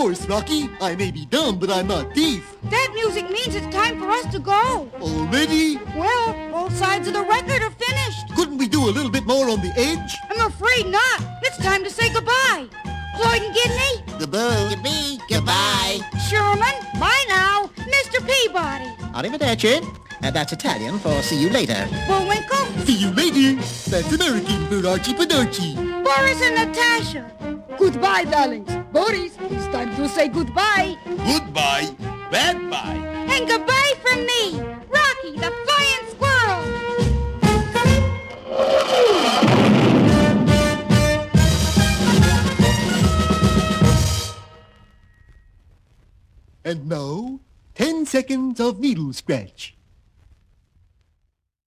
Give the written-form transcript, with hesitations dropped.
course, Rocky. I may be dumb, but I'm not deaf. That music means it's time for us to go. Already? Well, both sides of the record are finished. Couldn't we do a little bit more on the edge? I'm afraid not. It's time to say goodbye. Floyd and Gidney? Goodbye. Goodbye. Sherman? Bye now. Mr. Peabody? Arrivederci. That's Italian for see you later. Bullwinkle? See you later. That's American for Archie Padarchi. Boris and Natasha? Goodbye, darlings. Boris, it's time to say goodbye. Goodbye. Bye-bye. And goodbye from me, Rocky the Flying Squirrel. And now, 10 seconds of needle scratch.